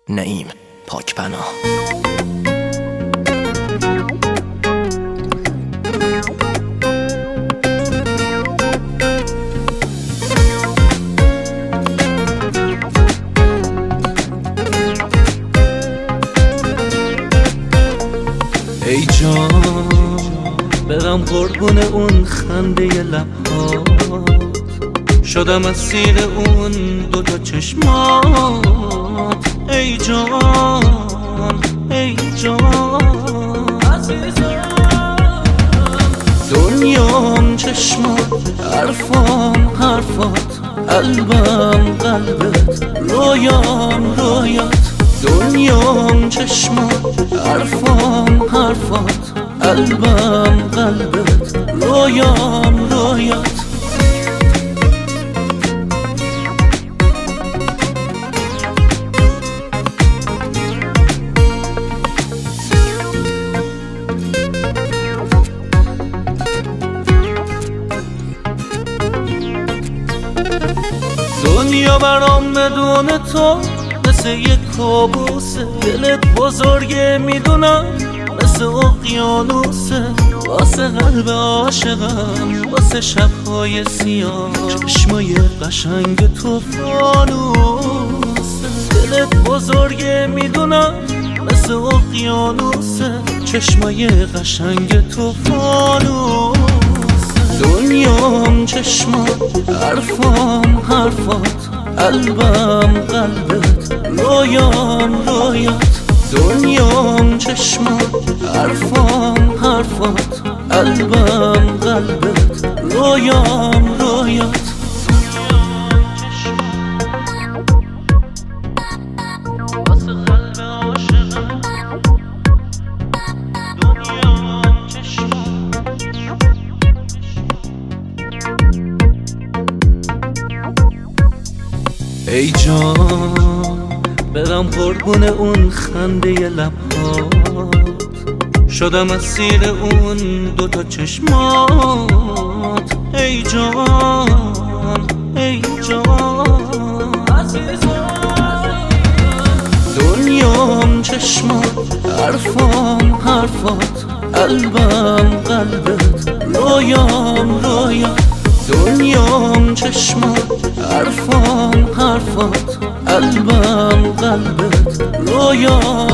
نعیم پاکبنا. ای جان برم قربون اون خنده لبهات، شدم اسیر اون دوتا چشمات. ای جان ای جان دنیام چشمات، حرفام حرفات، قلبم قلبت، رویام رویات. دنیام چشمات، حرفام حرفات، قلبم قلبت، رویام رویات. دنیا برام بدون تو مثل یک کابوسه، دلت بزرگه میدونم مثل اقیانوسه. واسه قلب عاشقم، واسه شبهای سیاه، چشمای قشنگ تو فانوسه. دلت بزرگه میدونم مثل اقیانوسه، چشمای قشنگ تو فانوسه. دنیام چشمات، حرفام حرفات، قلبم قلبت، رویام رویات. دنیام چشمات، حرفام حرفات، قلبم قلبت، رویام رویات. ای جان برم قربون اون خنده لبهات، شدم اسیر اون دوتا چشمات. ای جان ای جان دنیام چشمات، حرفام حرفات، قلبم قلبت، رویام رویات. دنیام چشمات، حرفام حرفات، قلبم قلبت، رویام